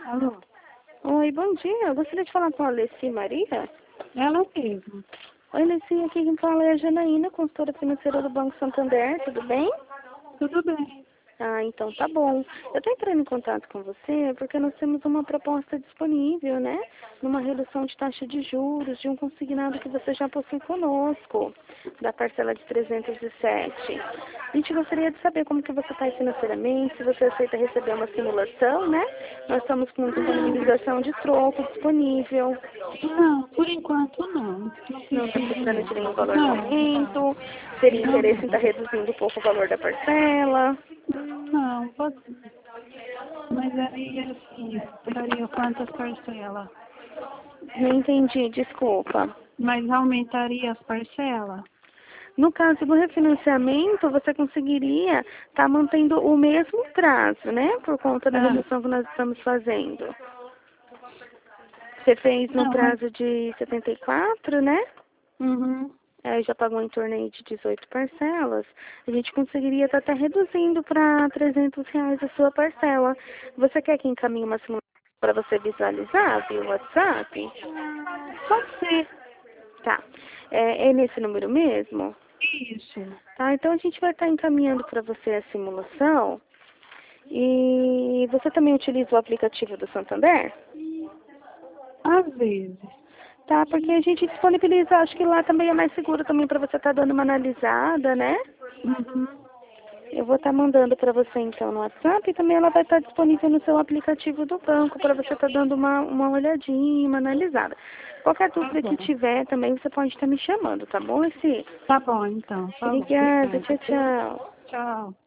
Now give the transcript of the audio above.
Alô? Oi, bom dia. Eu gostaria de falar com a Alessi Maria. Ela mesmo. Oi, Alessi, aqui quem fala é a Janaína, consultora financeira do Banco Santander, tudo bem? Tudo bem. Ah, então tá bom. Eu tô entrando em contato com você porque nós temos uma proposta disponível, né? Numa redução de taxa de juros de um consignado que você já possui conosco, da parcela de 307. A gente gostaria de saber como que você está financeiramente, se você aceita receber uma simulação, né? Nós estamos com disponibilização de troco disponível. Não, por enquanto não. Não Não está preciso precisando não. de nenhum valor no Não, momento. Teria não, interesse em estar reduzindo um pouco o valor da parcela. não, pode. Mas aí, assim, daria quantas parcelas? Não entendi, desculpa. Mas aumentaria as parcelas? No caso do refinanciamento, você conseguiria estar mantendo o mesmo prazo, né? Por conta da Ah, redução que nós estamos fazendo. Você fez no não, mas... prazo de 74, né? Uhum. Já pagou em torno aí de 18 parcelas. A gente conseguiria estar até reduzindo para R$ 300 a sua parcela. Você quer que encaminhe uma simulação para você visualizar via WhatsApp? Pode ser. Tá. É nesse número mesmo? Isso. Tá, então a gente vai estar encaminhando para você a simulação. E você também utiliza o aplicativo do Santander? Às vezes. Tá, porque a gente disponibiliza, acho que lá também é mais seguro também para você estar dando uma analisada, né? Uhum. Eu vou estar mandando para você então no WhatsApp e também ela vai estar disponível no seu aplicativo do banco para você estar dando uma olhadinha, uma analisada. Qualquer Tá dúvida que bom. tiver também você pode estar me chamando, tá bom, Essi? Tá bom, então. Falou. Obrigada, Obrigada. tchau, tchau. Tchau.